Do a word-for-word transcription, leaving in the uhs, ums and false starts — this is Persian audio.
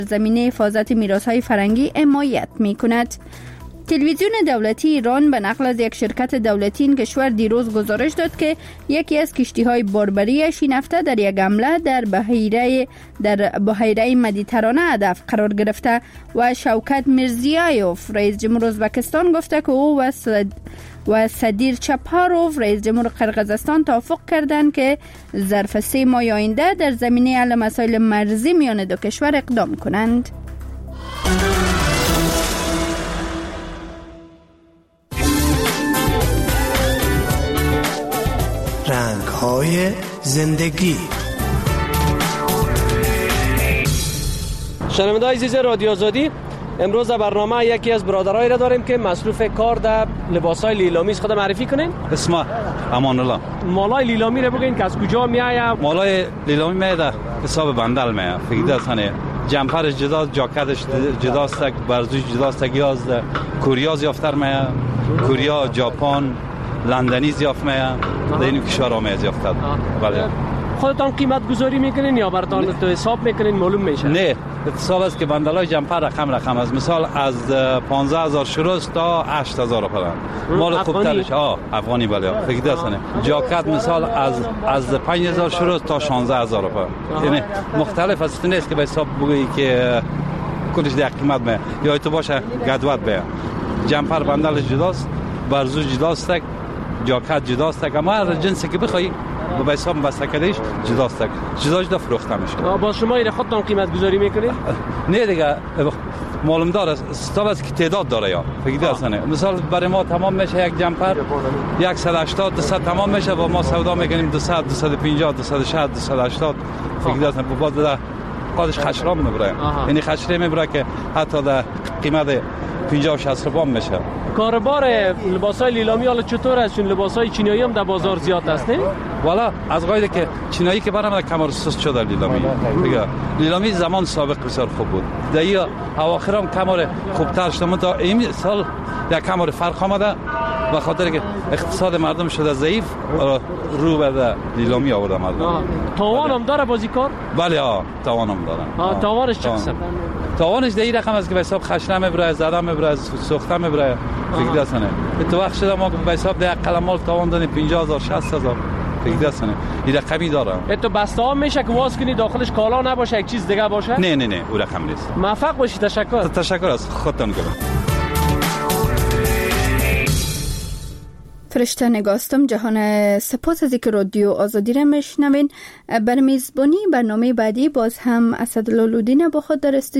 زمینه حفاظت میراث‌های فرهنگی حمایت می‌کند. تلویزیون دولتی ایران به نقل از یک شرکت دولتی این کشور دیروز گزارش داد که یکی از کشتی‌های باربری شینفته در یک حمله در بحیره در بحیره مدیترانه هدف قرار گرفته و شوکت میرزیایوف رئیس جمهور ازبکستان گفته که او و صد و سدیر چپاروف رئیس جمهور قرقیزستان توافق کردند که ظرف سه ماه آینده در زمینه حل مسائل مرزی میان دو کشور اقدام کنند. رنگ‌های زندگی. شنونده‌های عزیز رادیو آزادی، امروز در برنامه یکی از برادرایی را داریم که مصروف کار در لباسای لیلامی است. خود معرفی کنین. اسم امان الله. مالای لیلامی را بگین که از کجا میآید؟ مالای لیلامی میاد حساب بندل میاد. فکر دستانه جمپرش جدا، جاکتش جداست، برزوش جداست، گیاز کوریا زیافتر میاد. کوریا، ژاپن، لندنی زیافت میاد. در این کشورها میاد زیافتر. بله. خودتان قیمت گذاری میکنین یا براتون تو حساب میکنین معلوم میشه؟ نه، حساب است که بندلای جمپر رقم رقم است. مثال از پانزده هزار شروع است تا هشت هزار پرند. مال خوبترش آ افغانی بله. فکر دستانه جاکت مثال از از پنج هزار شروع تا شانزده هزار پرند. یعنی مختلف است، نیست که به حساب بگویی که کلش در قیمت می یا تو باشه گدوت به جمپر بندلش جداست، برزو جداست، جاکت جداست، اما هر جنسی که بخوای با حساب بسته کردیش جداست، جدا جدا فروخته میشه. با شما این خودتان قیمت گذاری میکنید؟ نه دیگه معلوم داره استاد است که تعداد داره یا فکر دستانه. مثال برای ما تمام میشه یک جمپر صد و هشتاد دویست تمام میشه و ما سودا میکنیم دویست دویست و پنجاه دویست و شصت دویست و هشتاد. فکر دستانه با بعد خودش خشرام میبره، یعنی خشره میبره که حتی در قیمت پنجاه و شصت روپا میشه. کاربار لباسای لیلامی حالا چطور است؟ چون لباسای چینایی هم در بازار زیاد است نه؟ والا از قاعده که چینایی که برام کمر سست شده لیلامی. دیگه لیلامی زمان سابق بسیار خوب بود. در یا اواخر هم کمر خوبتر شده، تا این سال یک کمر فرق آمده به خاطر که اقتصاد مردم شده ضعیف، رو به لیلامی آورده مردم. تاوان هم داره بازیکار؟ بله ها، تاوان هم داره. ها تاوانش چه قسم؟ تاوانش در این رقم است که به حساب خشنه میبره، زده میبره، سوخته میبره. فکر دستانه تو وقت شده ما به حساب ده قلمال تاوان دادیم پنجاه هزار شصت هزار. فکر دستانه این رقمی داره. تو بسته ها میشه که واس کنی داخلش کالا نباشه، یک چیز دیگه باشه؟ نه نه نه، اون رقم نیست. موفق باشی. تشکر. تشکر از خودتون کنم. فرشته نگاستم جهان، سپاس از اینکه رادیو آزادی را میشنوین. بر میزبانی برنامه بعدی باز هم اسدالله لودین با خود در